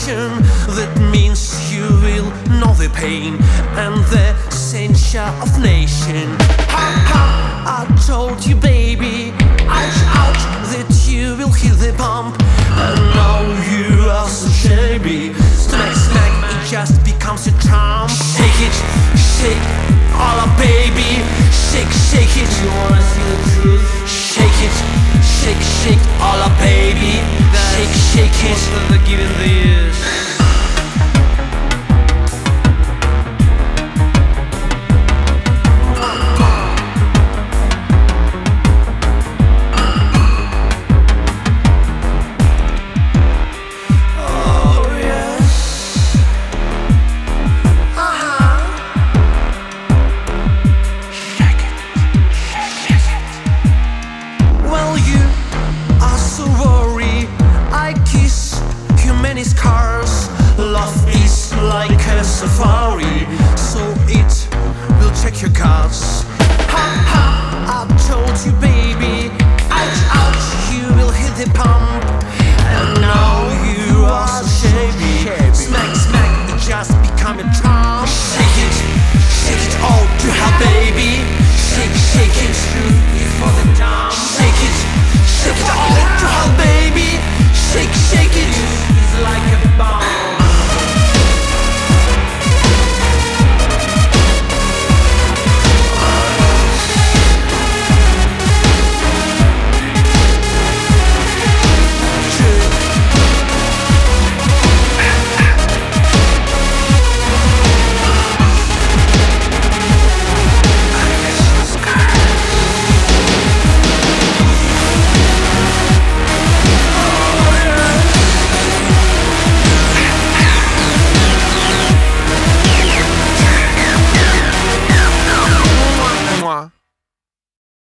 sensation. That means you will know the pain and the censure of nation. Ha ha, I told you baby, ouch ouch, that you will hit the bump. And now you are so shabby. Smack smack, it just becomes a trump. Shake it, shake, all up baby. Shake, shake it. You wanna see the truth? Shake it, shake, shake, all up baby. Shake, shake it. What's the giving this? Cars. Love is like a safari, so it will check your cards. Ha ha, I told you baby, ouch ouch, you will hit the pump.